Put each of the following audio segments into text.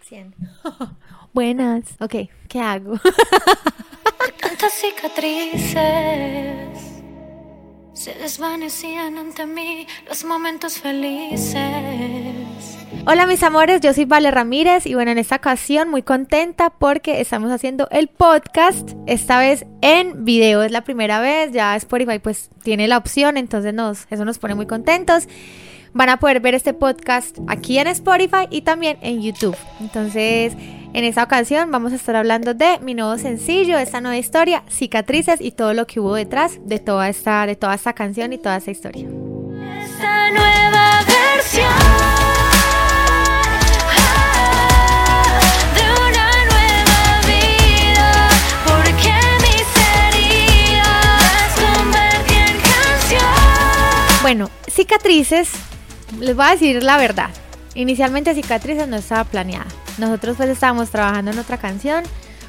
100. Buenas. Ok, ¿qué hago? Tantas cicatrices se desvanecían ante mí los momentos felices. Hola mis amores, yo soy Vale Ramírez y bueno, en esta ocasión muy contenta porque estamos haciendo el podcast, esta vez en video, es la primera vez, ya Spotify pues tiene la opción, entonces eso nos pone muy contentos. Van a poder ver este podcast aquí en Spotify y también en YouTube. Entonces, en esta ocasión vamos a estar hablando de mi nuevo sencillo, esta nueva historia, Cicatrices y todo lo que hubo detrás de toda esta canción y toda esta historia. Esta nueva versión de una nueva vida, porque mis heridas las convertí en canción. Bueno, Cicatrices, les voy a decir la verdad. Inicialmente Cicatrices no estaba planeada. Nosotros pues estábamos trabajando en otra canción,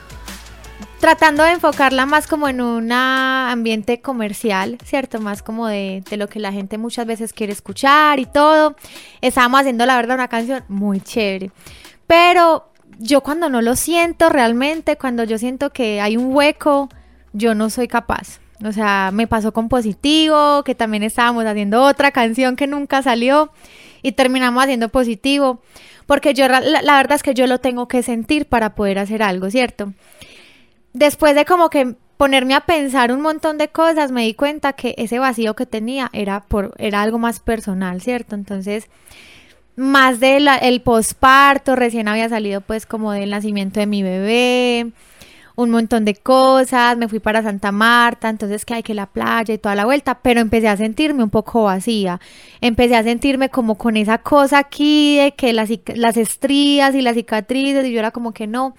tratando de enfocarla más como en un ambiente comercial, ¿cierto? Más como de lo que la gente muchas veces quiere escuchar y todo. Estábamos haciendo, la verdad, una canción muy chévere. Pero yo cuando no lo siento realmente, cuando yo siento que hay un hueco, yo no soy capaz. O sea, me pasó con Positivo, que también estábamos haciendo otra canción que nunca salió y terminamos haciendo Positivo, porque yo la verdad es que yo lo tengo que sentir para poder hacer algo, ¿cierto? Después de como que ponerme a pensar un montón de cosas, me di cuenta que ese vacío que tenía era algo más personal, ¿cierto? Entonces, más el posparto, recién había salido pues como del nacimiento de mi bebé, un montón de cosas, me fui para Santa Marta, entonces que hay que la playa y toda la vuelta, pero empecé a sentirme un poco vacía, empecé a sentirme como con esa cosa aquí de que las estrías y las cicatrices, y yo era como que no.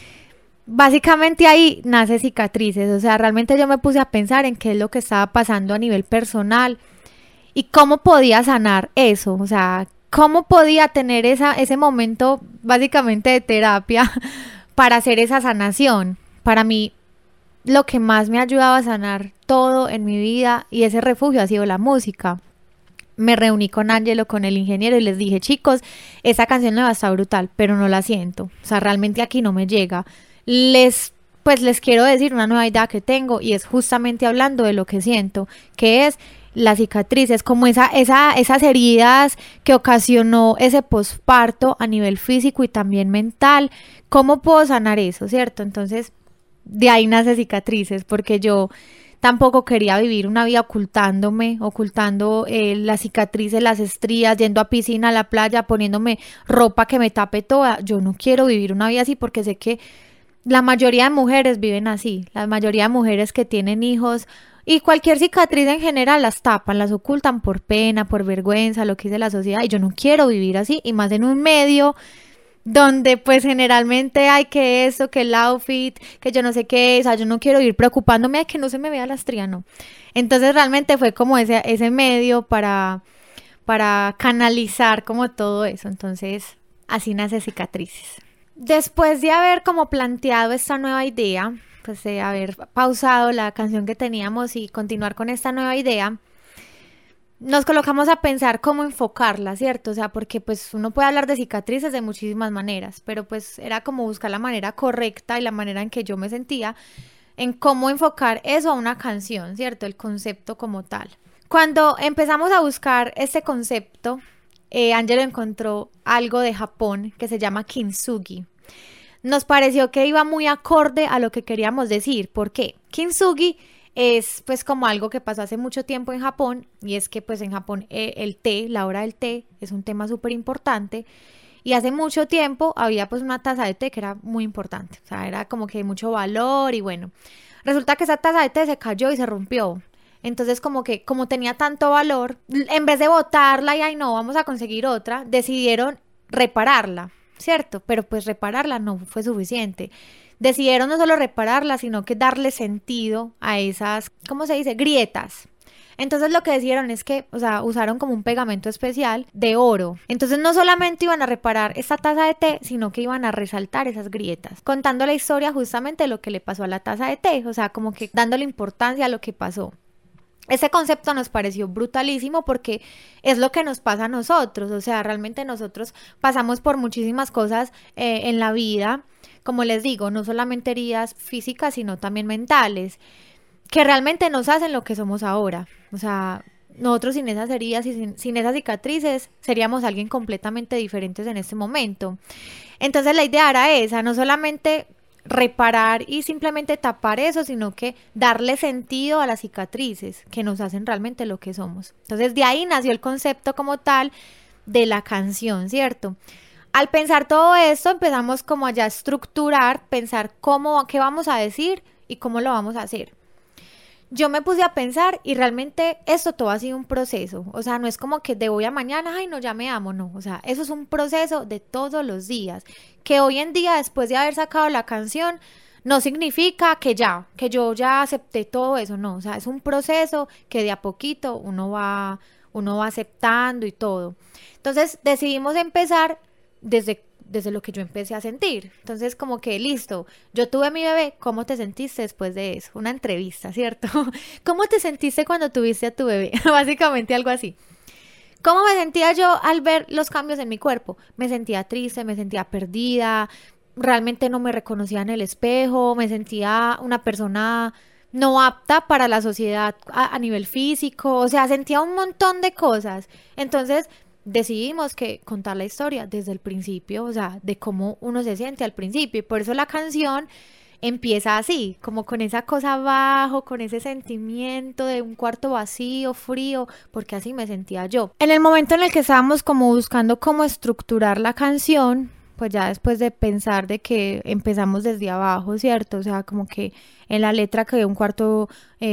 Básicamente ahí nace Cicatrices, o sea, realmente yo me puse a pensar en qué es lo que estaba pasando a nivel personal y cómo podía sanar eso, o sea, cómo podía tener ese momento básicamente de terapia para hacer esa sanación. Para mí, lo que más me ha ayudado a sanar todo en mi vida y ese refugio ha sido la música. Me reuní con Ángelo, con el ingeniero, y les dije, chicos, esa canción nueva está brutal, pero no la siento. O sea, realmente aquí no me llega. Les quiero decir una nueva idea que tengo y es justamente hablando de lo que siento, que es las cicatrices, como esas heridas que ocasionó ese posparto a nivel físico y también mental. ¿Cómo puedo sanar eso, cierto? Entonces, de ahí nace Cicatrices, porque yo tampoco quería vivir una vida ocultando las cicatrices, las estrías, yendo a piscina, a la playa, poniéndome ropa que me tape toda. Yo no quiero vivir una vida así porque sé que la mayoría de mujeres viven así. La mayoría de mujeres que tienen hijos y cualquier cicatriz en general las tapan, las ocultan por pena, por vergüenza, lo que dice la sociedad. Y yo no quiero vivir así, y más en un medio donde pues generalmente hay que eso, que el outfit, que yo no sé qué, o sea, yo no quiero ir preocupándome de que no se me vea la estría, no. Entonces realmente fue como ese medio para canalizar como todo eso. Entonces así nace Cicatrices. Después de haber como planteado esta nueva idea, pues de haber pausado la canción que teníamos y continuar con esta nueva idea, nos colocamos a pensar cómo enfocarla, ¿cierto? O sea, porque pues uno puede hablar de cicatrices de muchísimas maneras, pero pues era como buscar la manera correcta y la manera en que yo me sentía en cómo enfocar eso a una canción, ¿cierto? El concepto como tal. Cuando empezamos a buscar este concepto, Angelo encontró algo de Japón que se llama kintsugi. Nos pareció que iba muy acorde a lo que queríamos decir. ¿Por qué? Kintsugi es pues como algo que pasó hace mucho tiempo en Japón, y es que pues en Japón el té, la hora del té es un tema súper importante, y hace mucho tiempo había pues una taza de té que era muy importante, o sea, era como que de mucho valor, y bueno, resulta que esa taza de té se cayó y se rompió. Entonces como tenía tanto valor, en vez de botarla y ay no, vamos a conseguir otra, decidieron repararla, ¿cierto? Pero pues repararla no fue suficiente. Decidieron no solo repararla, sino que darle sentido a esas, ¿cómo se dice? Grietas. Entonces lo que decidieron es que, o sea, usaron como un pegamento especial de oro. Entonces no solamente iban a reparar esta taza de té, sino que iban a resaltar esas grietas, contando la historia justamente de lo que le pasó a la taza de té, o sea, como que dándole importancia a lo que pasó. Ese concepto nos pareció brutalísimo porque es lo que nos pasa a nosotros, o sea, realmente nosotros pasamos por muchísimas cosas en la vida, como les digo, no solamente heridas físicas, sino también mentales, que realmente nos hacen lo que somos ahora. O sea, nosotros sin esas heridas y sin esas cicatrices seríamos alguien completamente diferentes en este momento. Entonces la idea era esa, no solamente reparar y simplemente tapar eso, sino que darle sentido a las cicatrices que nos hacen realmente lo que somos. Entonces de ahí nació el concepto como tal de la canción, ¿cierto? Al pensar todo esto empezamos como a ya estructurar, pensar cómo, qué vamos a decir y cómo lo vamos a hacer. Yo me puse a pensar y realmente esto todo ha sido un proceso, o sea, no es como que de hoy a mañana, ay no, ya me amo, no, o sea, eso es un proceso de todos los días, que hoy en día, después de haber sacado la canción, no significa que yo ya acepté todo eso, no, o sea, es un proceso que de a poquito uno va aceptando y todo. Entonces decidimos empezar desde lo que yo empecé a sentir. Entonces, como que listo, yo tuve mi bebé, ¿cómo te sentiste después de eso? Una entrevista, ¿cierto? ¿Cómo te sentiste cuando tuviste a tu bebé? Básicamente algo así. ¿Cómo me sentía yo al ver los cambios en mi cuerpo? Me sentía triste, me sentía perdida, realmente no me reconocía en el espejo, me sentía una persona no apta para la sociedad a nivel físico, o sea, sentía un montón de cosas. Entonces decidimos que contar la historia desde el principio, o sea, de cómo uno se siente al principio, y por eso la canción empieza así, como con esa cosa abajo, con ese sentimiento de un cuarto vacío, frío, porque así me sentía yo. En el momento en el que estábamos como buscando cómo estructurar la canción, pues ya después de pensar de que empezamos desde abajo, ¿cierto? O sea, como que en la letra quedó un cuarto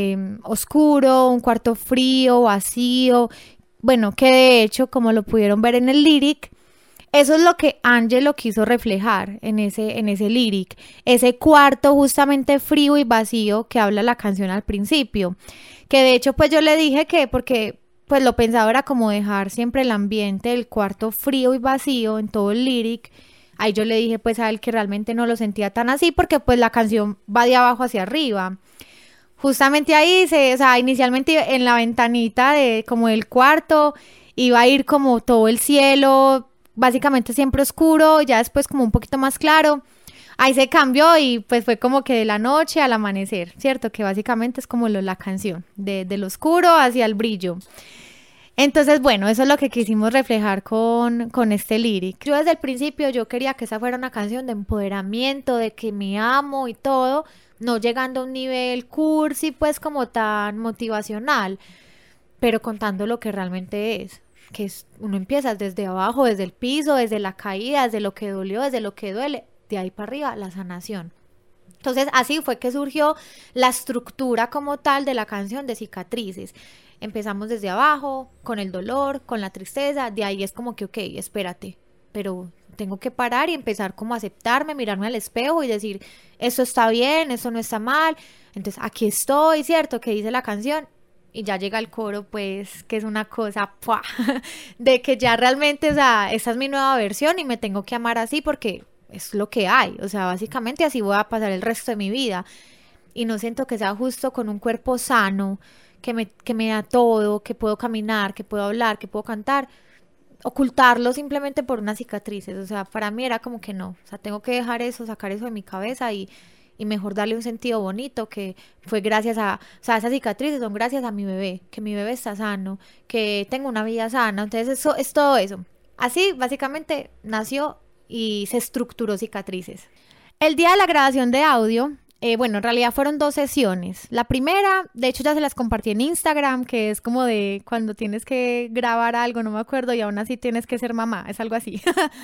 oscuro, un cuarto frío, vacío, bueno, que de hecho, como lo pudieron ver en el lyric, eso es lo que Angelo quiso reflejar en ese lyric, ese cuarto justamente frío y vacío que habla la canción al principio, que de hecho pues yo le dije que porque pues lo pensaba era como dejar siempre el ambiente del cuarto frío y vacío en todo el lyric. Ahí yo le dije pues a él que realmente no lo sentía tan así porque pues la canción va de abajo hacia arriba. Justamente ahí, o sea, inicialmente en la ventanita de como del cuarto iba a ir como todo el cielo, básicamente siempre oscuro, ya después como un poquito más claro. Ahí se cambió y pues fue como que de la noche al amanecer, ¿cierto? Que básicamente es como la canción, del oscuro hacia el brillo. Entonces, bueno, eso es lo que quisimos reflejar con este lyric. Yo desde el principio yo quería que esa fuera una canción de empoderamiento, de que me amo y todo, no llegando a un nivel cursi, pues como tan motivacional, pero contando lo que realmente es, que es, uno empieza desde abajo, desde el piso, desde la caída, desde lo que dolió, desde lo que duele, de ahí para arriba la sanación. Entonces así fue que surgió la estructura como tal de la canción de Cicatrices. Empezamos desde abajo, con el dolor, con la tristeza, de ahí es como que, ok, espérate, pero tengo que parar y empezar como a aceptarme, mirarme al espejo y decir, esto está bien, esto no está mal, entonces aquí estoy, ¿cierto? Que dice la canción y ya llega el coro, pues, que es una cosa, ¡pua! De que ya realmente, o sea, esta es mi nueva versión y me tengo que amar así porque es lo que hay, o sea, básicamente así voy a pasar el resto de mi vida y no siento que sea justo con un cuerpo sano, que me da todo, que puedo caminar, que puedo hablar, que puedo cantar, ocultarlo simplemente por unas cicatrices, o sea, para mí era como que no, o sea, tengo que dejar eso, sacar eso de mi cabeza y mejor darle un sentido bonito que fue gracias a, o sea, esas cicatrices son gracias a mi bebé, que mi bebé está sano, que tengo una vida sana, entonces eso es todo eso. Así básicamente nació y se estructuró Cicatrices. El día de la grabación de audio, bueno, en realidad fueron dos sesiones. La primera, de hecho ya se las compartí en Instagram, que es como de cuando tienes que grabar algo, no me acuerdo, y aún así tienes que ser mamá, es algo así.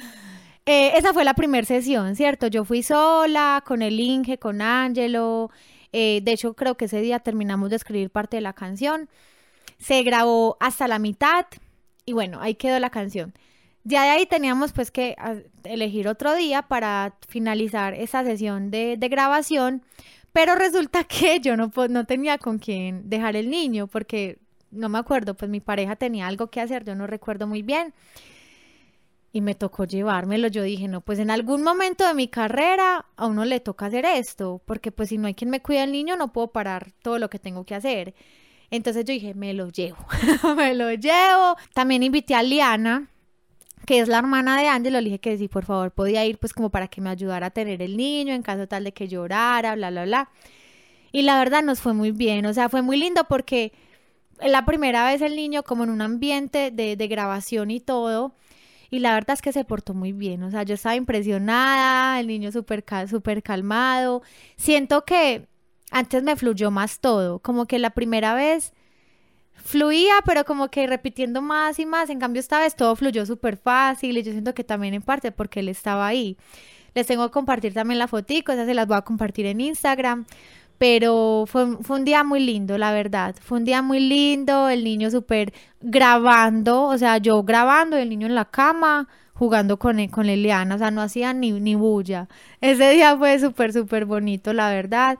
Esa fue la primera sesión, ¿cierto? Yo fui sola, con el Inge, con Angelo. De hecho, creo que ese día terminamos de escribir parte de la canción. Se grabó hasta la mitad y bueno, ahí quedó la canción. Ya de ahí teníamos pues que elegir otro día para finalizar esa sesión de grabación, pero resulta que yo no tenía con quién dejar el niño porque no me acuerdo, pues mi pareja tenía algo que hacer, yo no recuerdo muy bien y me tocó llevármelo. Yo dije, no, pues en algún momento de mi carrera a uno le toca hacer esto, porque pues si no hay quien me cuide al niño no puedo parar todo lo que tengo que hacer. Entonces yo dije, me lo llevo, me lo llevo. También invité a Liana, que es la hermana de Ángelo, le dije que si por favor podía ir, pues como para que me ayudara a tener el niño en caso tal de que llorara, bla, bla, bla. Y la verdad nos fue muy bien, o sea, fue muy lindo porque la primera vez el niño como en un ambiente de grabación y todo, y la verdad es que se portó muy bien, o sea, yo estaba impresionada, el niño súper calmado, siento que antes me fluyó más todo, como que la primera vez fluía, pero como que repitiendo más y más, en cambio esta vez todo fluyó súper fácil y yo siento que también en parte porque él estaba ahí. Les tengo que compartir también la fotico, esas se las voy a compartir en Instagram. Pero fue un día muy lindo, la verdad. Fue un día muy lindo, el niño súper grabando, o sea, yo grabando y el niño en la cama jugando con Eliana, o sea, no hacía ni bulla. Ese día fue súper bonito, la verdad.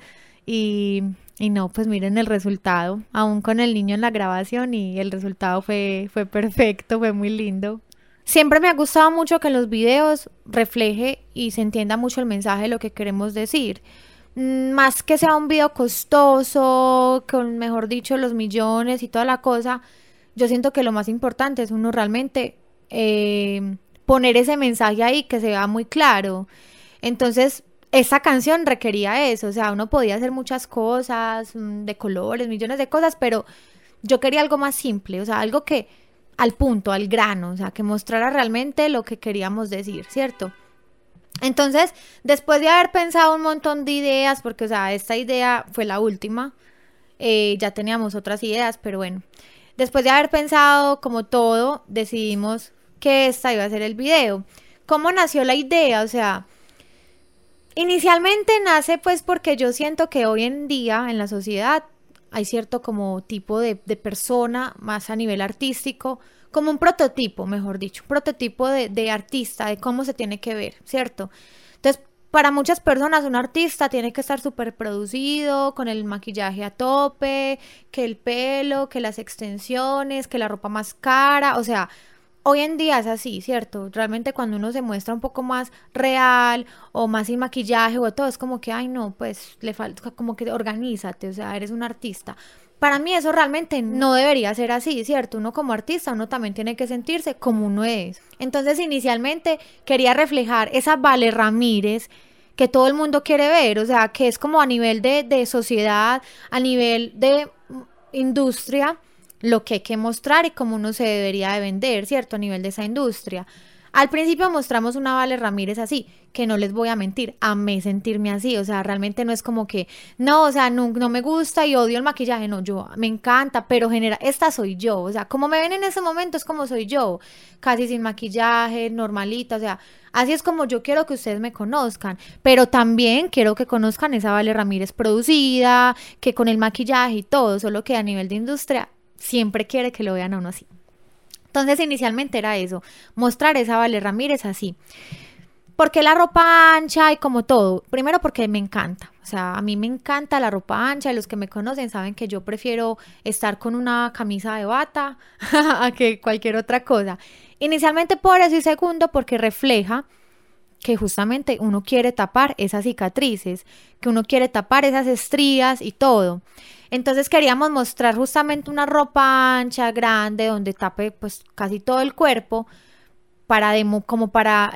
Y no, pues miren el resultado, aún con el niño en la grabación y el resultado fue perfecto, fue muy lindo. Siempre me ha gustado mucho que en los videos refleje y se entienda mucho el mensaje de lo que queremos decir. Más que sea un video costoso, con mejor dicho los millones y toda la cosa, yo siento que lo más importante es uno realmente poner ese mensaje ahí que se vea muy claro. Entonces, esta canción requería eso, o sea, uno podía hacer muchas cosas, de colores, millones de cosas, pero yo quería algo más simple, o sea, algo que al punto, al grano, o sea, que mostrara realmente lo que queríamos decir, ¿cierto? Entonces, después de haber pensado un montón de ideas, porque, o sea, esta idea fue la última, ya teníamos otras ideas, pero bueno, después de haber pensado como todo, decidimos que esta iba a ser el video. ¿Cómo nació la idea? O sea, inicialmente nace pues porque yo siento que hoy en día en la sociedad hay cierto como tipo de persona más a nivel artístico, como un prototipo, mejor dicho, un prototipo de artista, de cómo se tiene que ver, ¿cierto? Entonces, para muchas personas un artista tiene que estar súper producido, con el maquillaje a tope, que el pelo, que las extensiones, que la ropa más cara, o sea, hoy en día es así, ¿cierto? Realmente cuando uno se muestra un poco más real o más sin maquillaje o todo, es como que, ay no, pues le falta, como que organízate, o sea, eres un artista. Para mí eso realmente no debería ser así, ¿cierto? Uno como artista, uno también tiene que sentirse como uno es. Entonces, inicialmente quería reflejar esa Vale Ramírez que todo el mundo quiere ver, o sea, que es como a nivel de sociedad, a nivel de industria, lo que hay que mostrar y cómo uno se debería de vender, ¿cierto? A nivel de esa industria. Al principio mostramos una Vale Ramírez así, que no les voy a mentir, amé sentirme así, o sea, realmente no es como que, no, o sea, no me gusta y odio el maquillaje, no, yo, me encanta, pero esta soy yo, o sea, como me ven en ese momento es como soy yo, casi sin maquillaje, normalita, o sea, así es como yo quiero que ustedes me conozcan, pero también quiero que conozcan esa Vale Ramírez producida, que con el maquillaje y todo, solo que a nivel de industria siempre quiere que lo vean a uno así. Entonces inicialmente era eso, mostrar esa Vale Ramírez así. ¿Por qué la ropa ancha y como todo? Primero porque me encanta, o sea, a mí me encanta la ropa ancha, y los que me conocen saben que yo prefiero estar con una camisa de bata a que cualquier otra cosa. Inicialmente por eso y segundo porque refleja que justamente uno quiere tapar esas cicatrices, que uno quiere tapar esas estrías y todo. Entonces queríamos mostrar justamente una ropa ancha, grande, donde tape pues casi todo el cuerpo, para como para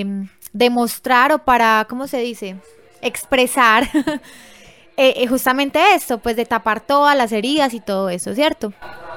demostrar o para, ¿cómo se dice? Expresar justamente esto, pues de tapar todas las heridas y todo eso, ¿cierto?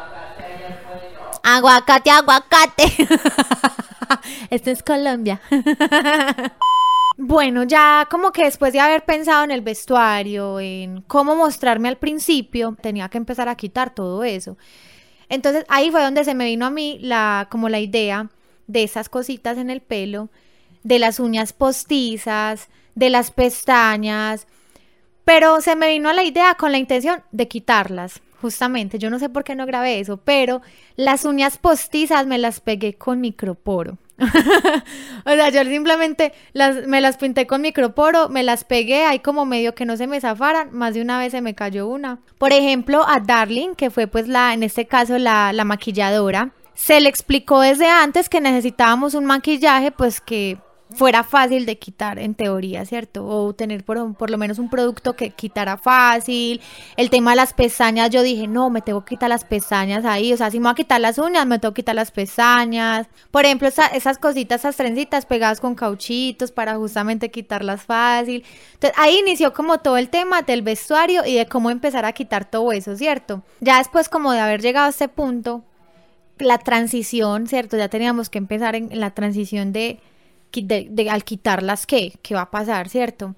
Aguacate, aguacate. Esto es Colombia. Bueno, ya como que después de haber pensado en el vestuario, en cómo mostrarme al principio, tenía que empezar a quitar todo eso. Entonces ahí fue donde se me vino a mí como la idea de esas cositas en el pelo, de las uñas postizas, de las pestañas, pero se me vino a la idea con la intención de quitarlas. Justamente, yo no sé por qué no grabé eso, pero las uñas postizas me las pegué con microporo. O sea, yo simplemente me las pinté con microporo, me las pegué ahí como medio que no se me zafaran, más de una vez se me cayó una. Por ejemplo, a Darling, que fue pues en este caso la maquilladora, se le explicó desde antes que necesitábamos un maquillaje pues que fuera fácil de quitar en teoría, ¿cierto? O tener por lo menos un producto que quitara fácil. El tema de las pestañas, yo dije, no, me tengo que quitar las pestañas ahí. O sea, si me voy a quitar las uñas, me tengo que quitar las pestañas. Por ejemplo, esas cositas, esas trencitas pegadas con cauchitos para justamente quitarlas fácil. Entonces, ahí inició como todo el tema del vestuario y de cómo empezar a quitar todo eso, ¿cierto? Ya después como de haber llegado a este punto, la transición, ¿cierto? Ya teníamos que empezar en la transición de al quitarlas, ¿qué va a pasar, cierto?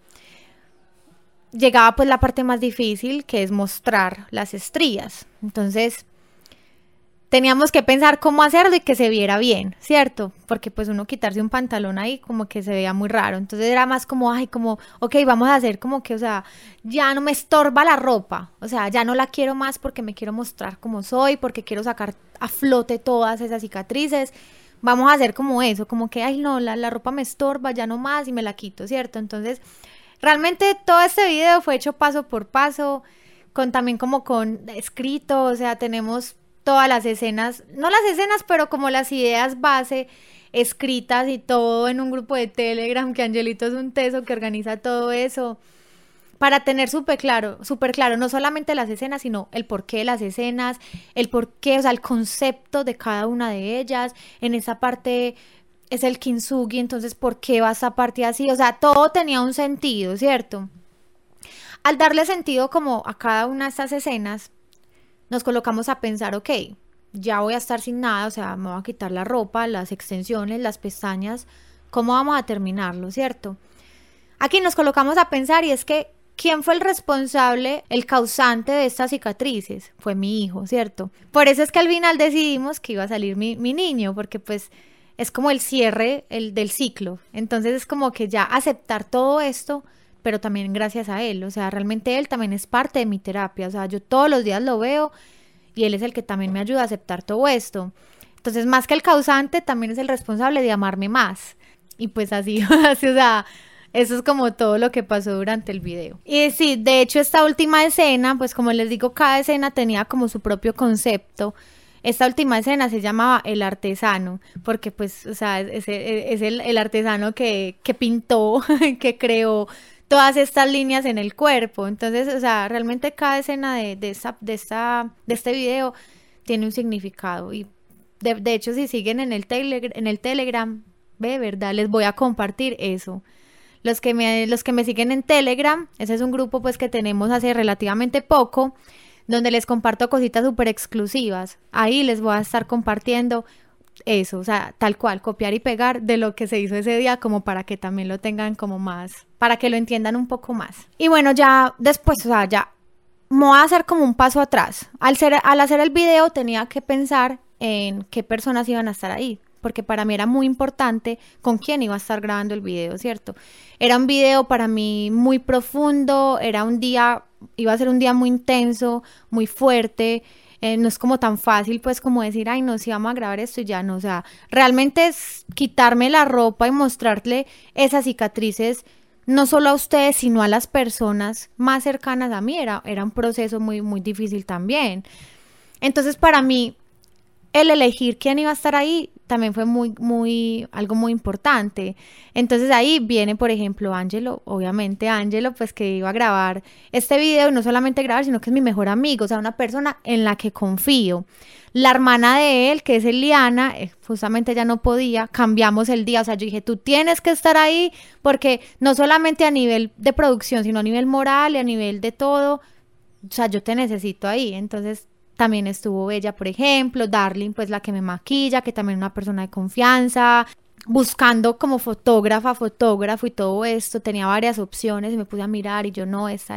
Llegaba pues la parte más difícil, que es mostrar las estrías. Entonces teníamos que pensar cómo hacerlo y que se viera bien, cierto, porque pues uno quitarse un pantalón ahí como que se veía muy raro. Entonces era más como, ay, como, ok, vamos a hacer como que, o sea, ya no me estorba la ropa, o sea, ya no la quiero más porque me quiero mostrar como soy, porque quiero sacar a flote todas esas cicatrices. Vamos a hacer como eso, como que, ay, no, la ropa me estorba, ya no más y me la quito, ¿cierto? Entonces, realmente todo este video fue hecho paso por paso, también como con escrito, o sea, tenemos todas las escenas, no las escenas, pero como las ideas base escritas y todo en un grupo de Telegram, que Angelito es un teso que organiza todo eso, para tener súper claro, no solamente las escenas, sino el porqué de las escenas, el porqué, o sea, el concepto de cada una de ellas. En esa parte es el kintsugi, entonces, ¿por qué va esa parte así? O sea, todo tenía un sentido, ¿cierto? Al darle sentido como a cada una de estas escenas, nos colocamos a pensar, ok, ya voy a estar sin nada, o sea, me voy a quitar la ropa, las extensiones, las pestañas, ¿cómo vamos a terminarlo, cierto? Aquí nos colocamos a pensar y es que ¿quién fue el responsable, el causante de estas cicatrices? Fue mi hijo, ¿cierto? Por eso es que al final decidimos que iba a salir mi niño, porque pues es como el cierre del ciclo. Entonces es como que ya aceptar todo esto, pero también gracias a él. O sea, realmente él también es parte de mi terapia. O sea, yo todos los días lo veo y él es el que también me ayuda a aceptar todo esto. Entonces, más que el causante, también es el responsable de amarme más. Y pues así, así, o sea, eso es como todo lo que pasó durante el video. Y sí, de hecho esta última escena, pues como les digo, cada escena tenía como su propio concepto. Esta última escena se llamaba El Artesano, porque pues, o sea, es el artesano que pintó, que creó todas estas líneas en el cuerpo. Entonces, o sea, realmente cada escena de este video tiene un significado. Y de hecho, si siguen en el Telegram, ¿verdad? Les voy a compartir eso. Los que me siguen en Telegram, ese es un grupo pues que tenemos hace relativamente poco, donde les comparto cositas súper exclusivas. Ahí les voy a estar compartiendo eso, o sea, tal cual, copiar y pegar de lo que se hizo ese día, como para que también lo tengan como más, para que lo entiendan un poco más. Y bueno, ya después, o sea, ya me voy a hacer como un paso atrás. Al hacer el video tenía que pensar en qué personas iban a estar ahí, porque para mí era muy importante con quién iba a estar grabando el video, ¿cierto? Era un video para mí muy profundo, iba a ser un día muy intenso, muy fuerte. No es como tan fácil pues como decir, ay no, si vamos a grabar esto y ya no, o sea, realmente es quitarme la ropa y mostrarle esas cicatrices no solo a ustedes, sino a las personas más cercanas a mí, era un proceso muy, muy difícil también. Entonces para mí, el elegir quién iba a estar ahí también fue algo muy importante. Entonces ahí viene, por ejemplo, Ángelo, obviamente Ángelo, pues que iba a grabar este video, y no solamente grabar, sino que es mi mejor amigo, o sea, una persona en la que confío. La hermana de él, que es Eliana, justamente ella no podía, cambiamos el día, o sea, yo dije, tú tienes que estar ahí, porque no solamente a nivel de producción, sino a nivel moral y a nivel de todo, o sea, yo te necesito ahí. Entonces también estuvo ella, por ejemplo, Darling, pues la que me maquilla, que también es una persona de confianza, buscando como fotógrafo y todo esto, tenía varias opciones y me puse a mirar y yo no, esta.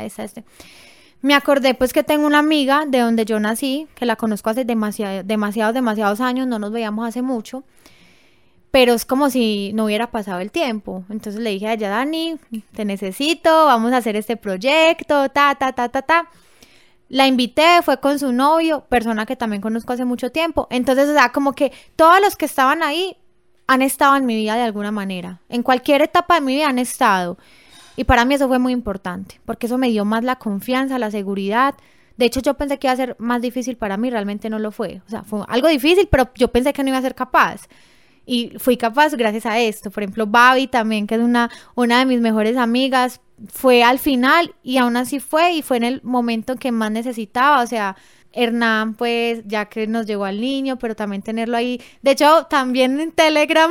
Me acordé pues que tengo una amiga de donde yo nací, que la conozco hace demasiados años, no nos veíamos hace mucho, pero es como si no hubiera pasado el tiempo. Entonces le dije a ella, Dani, te necesito, vamos a hacer este proyecto, ta. La invité, fue con su novio, persona que también conozco hace mucho tiempo. Entonces, o sea, como que todos los que estaban ahí han estado en mi vida de alguna manera. En cualquier etapa de mi vida han estado. Y para mí eso fue muy importante, porque eso me dio más la confianza, la seguridad. De hecho, yo pensé que iba a ser más difícil para mí, realmente no lo fue. O sea, fue algo difícil, pero yo pensé que no iba a ser capaz. Y fui capaz gracias a esto. Por ejemplo, Babi también, que es una de mis mejores amigas, fue al final y aún así fue, y fue en el momento que más necesitaba. O sea, Hernán, pues, ya que nos llegó al niño, pero también tenerlo ahí. De hecho, también en Telegram.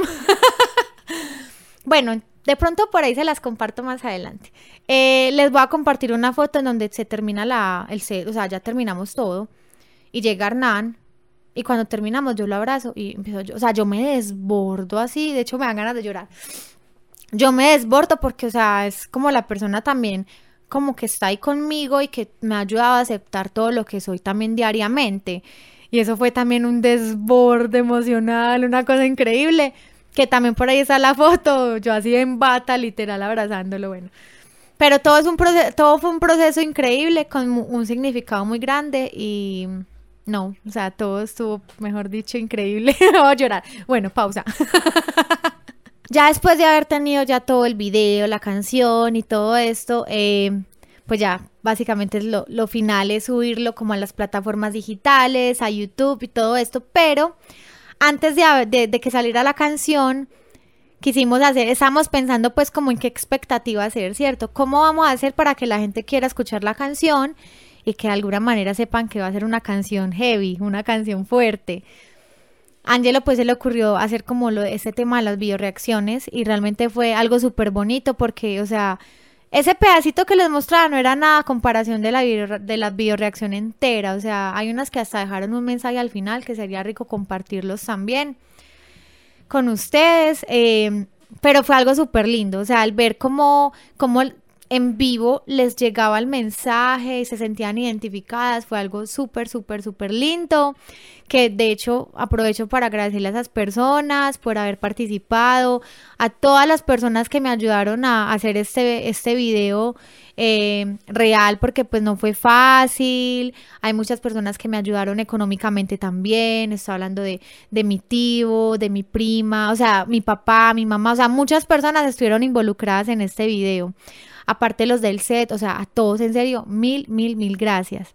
Bueno, de pronto por ahí se las comparto más adelante. Les voy a compartir una foto en donde se termina el set, o sea, ya terminamos todo. Y llega Hernán. Y cuando terminamos yo lo abrazo y empiezo yo, o sea, yo me desbordo así, de hecho me dan ganas de llorar. Yo me desbordo porque, o sea, es como la persona también como que está ahí conmigo y que me ha ayudado a aceptar todo lo que soy también diariamente. Y eso fue también un desborde emocional, una cosa increíble, que también por ahí está la foto, yo así en bata, literal, abrazándolo, bueno. Pero todo es un proceso, todo fue un proceso increíble con un significado muy grande y no, o sea, todo estuvo, mejor dicho, increíble. Voy a llorar. Bueno, pausa. Ya después de haber tenido ya todo el video, la canción y todo esto, pues ya básicamente es lo final es subirlo como a las plataformas digitales, a YouTube y todo esto, pero antes de que saliera la canción, estábamos pensando pues como en qué expectativa hacer, ¿cierto? ¿Cómo vamos a hacer para que la gente quiera escuchar la canción y que de alguna manera sepan que va a ser una canción heavy, una canción fuerte? Ángelo pues se le ocurrió hacer como ese tema de las videoreacciones y realmente fue algo súper bonito porque, o sea, ese pedacito que les mostraba no era nada a comparación de la videoreacción entera, o sea, hay unas que hasta dejaron un mensaje al final que sería rico compartirlos también con ustedes, pero fue algo súper lindo, o sea, al ver cómo en vivo les llegaba el mensaje y se sentían identificadas, fue algo súper, súper, súper lindo, que de hecho aprovecho para agradecerle a esas personas por haber participado, a todas las personas que me ayudaron a hacer este video real, porque pues no fue fácil, hay muchas personas que me ayudaron económicamente también, estoy hablando de mi tío, de mi prima, o sea, mi papá, mi mamá, o sea, muchas personas estuvieron involucradas en este video. Aparte los del set, o sea, a todos, en serio, mil, mil, mil gracias.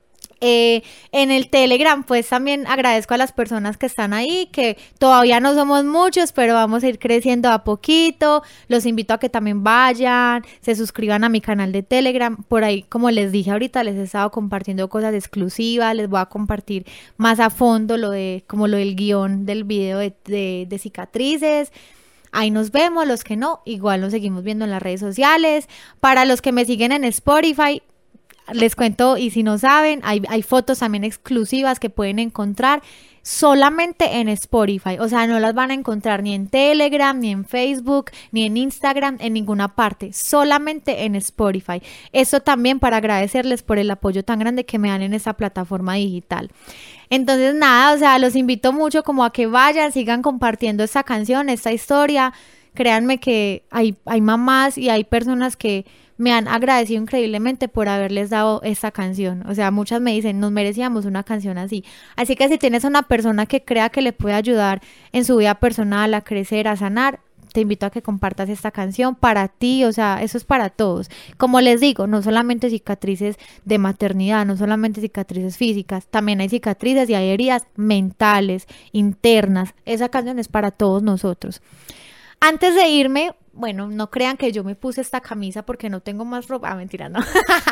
En el Telegram, pues también agradezco a las personas que están ahí, que todavía no somos muchos, pero vamos a ir creciendo a poquito. Los invito a que también vayan, se suscriban a mi canal de Telegram. Por ahí, como les dije ahorita, les he estado compartiendo cosas exclusivas, les voy a compartir más a fondo lo del guión del video de cicatrices. Ahí nos vemos, los que no, igual nos seguimos viendo en las redes sociales. Para los que me siguen en Spotify, les cuento, y si no saben, hay fotos también exclusivas que pueden encontrar solamente en Spotify. O sea, no las van a encontrar ni en Telegram, ni en Facebook, ni en Instagram, en ninguna parte, solamente en Spotify. Eso también para agradecerles por el apoyo tan grande que me dan en esta plataforma digital. Entonces nada, o sea, los invito mucho como a que vayan, sigan compartiendo esta canción, esta historia. Créanme que hay mamás y hay personas que me han agradecido increíblemente por haberles dado esta canción. O sea, muchas me dicen, nos merecíamos una canción así. Así que si tienes a una persona que crea que le puede ayudar en su vida personal a crecer, a sanar, te invito a que compartas esta canción para ti, o sea, eso es para todos. Como les digo, no solamente cicatrices de maternidad, no solamente cicatrices físicas, también hay cicatrices y hay heridas mentales, internas. Esa canción es para todos nosotros. Antes de irme, bueno, no crean que yo me puse esta camisa porque no tengo más ropa. Ah, mentira, no.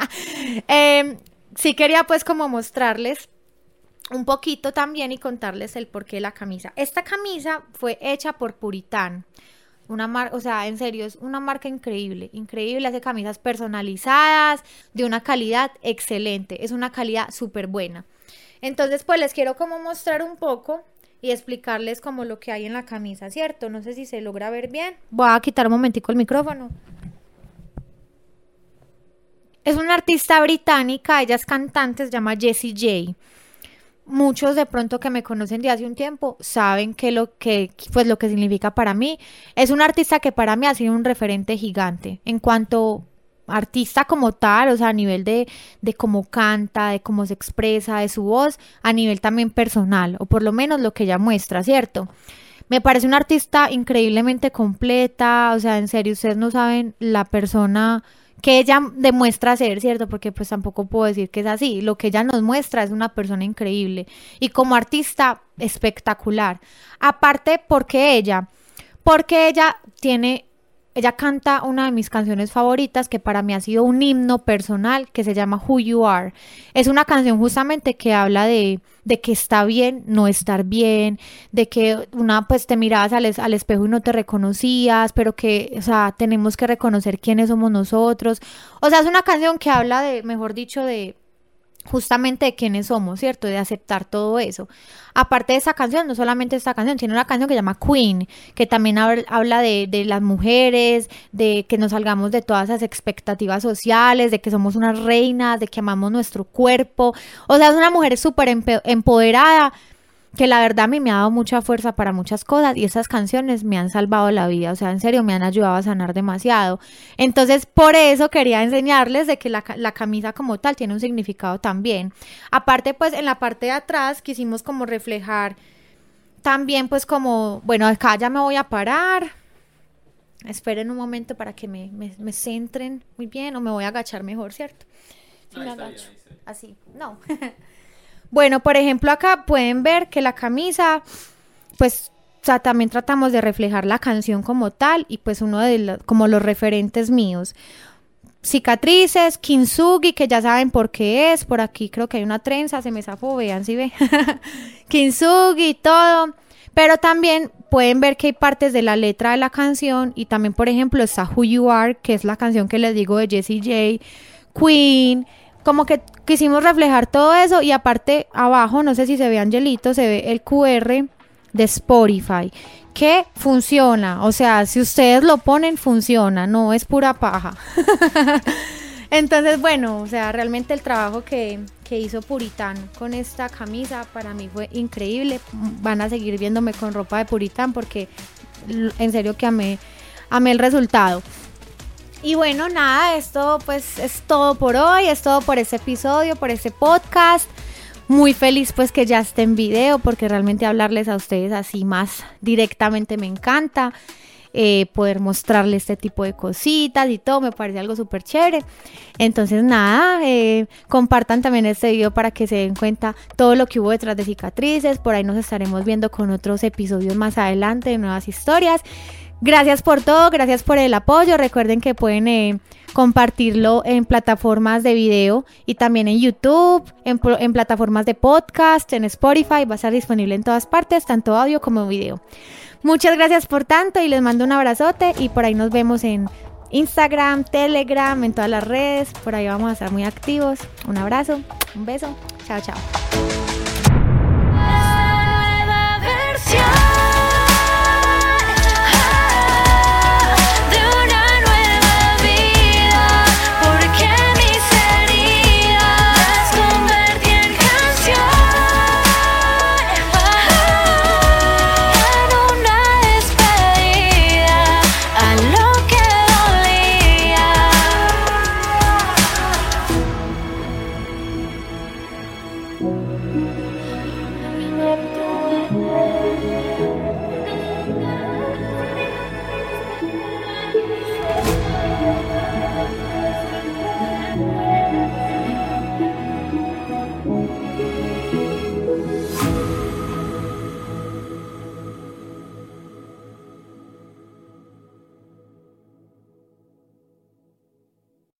Sí quería pues como mostrarles un poquito también y contarles el porqué de la camisa. Esta camisa fue hecha por Puritán. Una marca, o sea, en serio, es una marca increíble, increíble, hace camisas personalizadas, de una calidad excelente, es una calidad súper buena. Entonces, pues les quiero como mostrar un poco y explicarles como lo que hay en la camisa, ¿cierto? No sé si se logra ver bien. Voy a quitar un momentico el micrófono. Es una artista británica, ella es cantante, se llama Jessie J. Muchos de pronto que me conocen de hace un tiempo saben lo que significa para mí. Es una artista que para mí ha sido un referente gigante en cuanto artista como tal, o sea, a nivel de cómo canta, de cómo se expresa, de su voz, a nivel también personal, o por lo menos lo que ella muestra, ¿cierto? Me parece una artista increíblemente completa, o sea, en serio, ustedes no saben la persona que ella demuestra ser, ¿cierto? Porque pues tampoco puedo decir que es así. Lo que ella nos muestra es una persona increíble y como artista espectacular. Aparte, porque ella canta una de mis canciones favoritas que para mí ha sido un himno personal que se llama Who You Are. Es una canción justamente que habla de que está bien no estar bien, de que pues te mirabas al espejo y no te reconocías, pero que, o sea, tenemos que reconocer quiénes somos nosotros. O sea, es una canción que habla mejor dicho, de justamente de quiénes somos, ¿cierto? De aceptar todo eso. Aparte de esa canción, no solamente esta canción, tiene una canción que se llama Queen, que también habla de las mujeres, de que nos salgamos de todas esas expectativas sociales, de que somos unas reinas, de que amamos nuestro cuerpo. O sea, es una mujer súper empoderada, que la verdad a mí me ha dado mucha fuerza para muchas cosas y esas canciones me han salvado la vida, o sea, en serio me han ayudado a sanar demasiado. Entonces, por eso quería enseñarles de que la camisa como tal tiene un significado también. Aparte, pues en la parte de atrás quisimos como reflejar también pues como, bueno, acá ya me voy a parar. Esperen un momento para que me centren muy bien o me voy a agachar mejor, ¿cierto? Si me agacho. Bien, así, no. Bueno, por ejemplo, acá pueden ver que la camisa, pues, o sea, también tratamos de reflejar la canción como tal y pues uno de como los referentes míos. Cicatrices, kintsugi, que ya saben por qué es, por aquí creo que hay una trenza, se me zafó, vean si ve. Kintsugi, todo. Pero también pueden ver que hay partes de la letra de la canción y también, por ejemplo, está Who You Are, que es la canción que les digo de Jessie J, Queen. Como que quisimos reflejar todo eso y aparte abajo, no sé si se ve Angelito, se ve el QR de Spotify que funciona, o sea, si ustedes lo ponen funciona, no es pura paja. Entonces, bueno, o sea, realmente el trabajo que hizo Puritán con esta camisa para mí fue increíble. Van a seguir viéndome con ropa de Puritán porque en serio que amé el resultado. Y bueno, nada, esto pues es todo por hoy, es todo por este episodio, por este podcast. Muy feliz pues que ya esté en video porque realmente hablarles a ustedes así más directamente me encanta. Poder mostrarles este tipo de cositas y todo me parece algo súper chévere. Entonces nada, compartan también este video para que se den cuenta todo lo que hubo detrás de Cicatrices. Por ahí nos estaremos viendo con otros episodios más adelante de nuevas historias. Gracias por todo, gracias por el apoyo. Recuerden que pueden compartirlo en plataformas de video y también en YouTube, en plataformas de podcast, en Spotify. Va a estar disponible en todas partes, tanto audio como video. Muchas gracias por tanto y les mando un abrazote y por ahí nos vemos en Instagram, Telegram, en todas las redes. Por ahí vamos a estar muy activos. Un abrazo, un beso. Chao, chao. Nueva versión. Thank you.